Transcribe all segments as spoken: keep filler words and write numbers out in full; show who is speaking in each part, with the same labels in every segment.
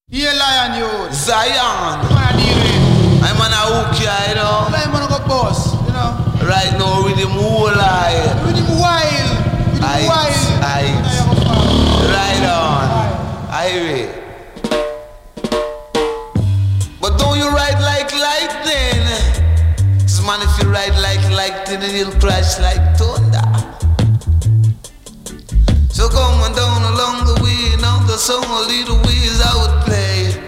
Speaker 1: Here lion you.
Speaker 2: Zion.
Speaker 1: Man, I deal with.
Speaker 2: I'm on a hook here, you know.
Speaker 1: I'm on a boss, you know.
Speaker 2: Right now, with him whole eye.
Speaker 1: With him wild. With him
Speaker 2: Ice,
Speaker 1: wild.
Speaker 2: ice. Right on. I hear it. But don't you ride like lightning? Cause man, if you ride like lightning, it'll crash like thunder. So come on down along the way, now the song a little ways I would play.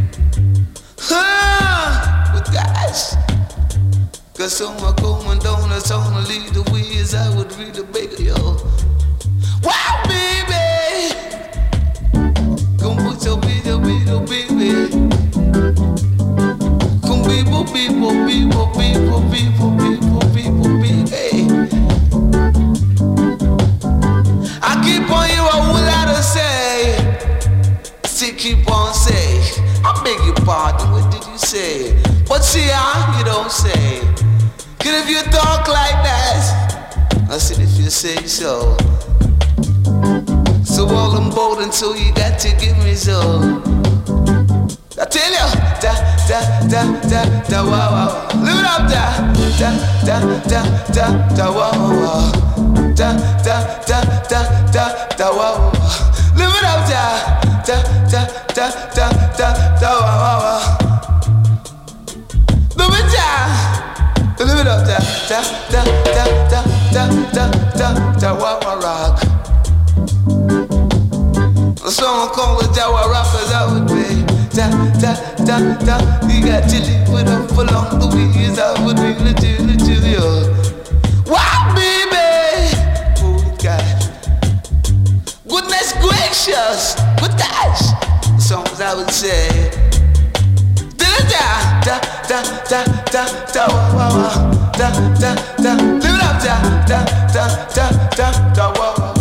Speaker 2: Huh, but guys, cause someone coming down the song a little ways I would really beg you. Wow, baby, come put your video, video, baby. Come people, people, people, people, people, people, people, baby. I keep on you a whole lot to say. Still keep on say. I beg your pardon, what did you say? But see how you don't say. Cause if you talk like that, I said if you say so. So all I'm bold so you got to give me so. I tell you, da da da da da wow wow. Live it up, da da da da da da wow wow. Da da da da da da wow. Live it up, da da da da da da da wow wow. Live it up, live it up, da da da da da da da da wow wow rock. A song called the Jawa Rappers I would play. Da da da da. You got to live with up along the ways I would really do it to you. Wow, baby. Oh God. Goodness gracious. Good gosh. The songs I would say. Da da da da da da da wow wow. Da da da. Live it up, da da da da da da wow wow.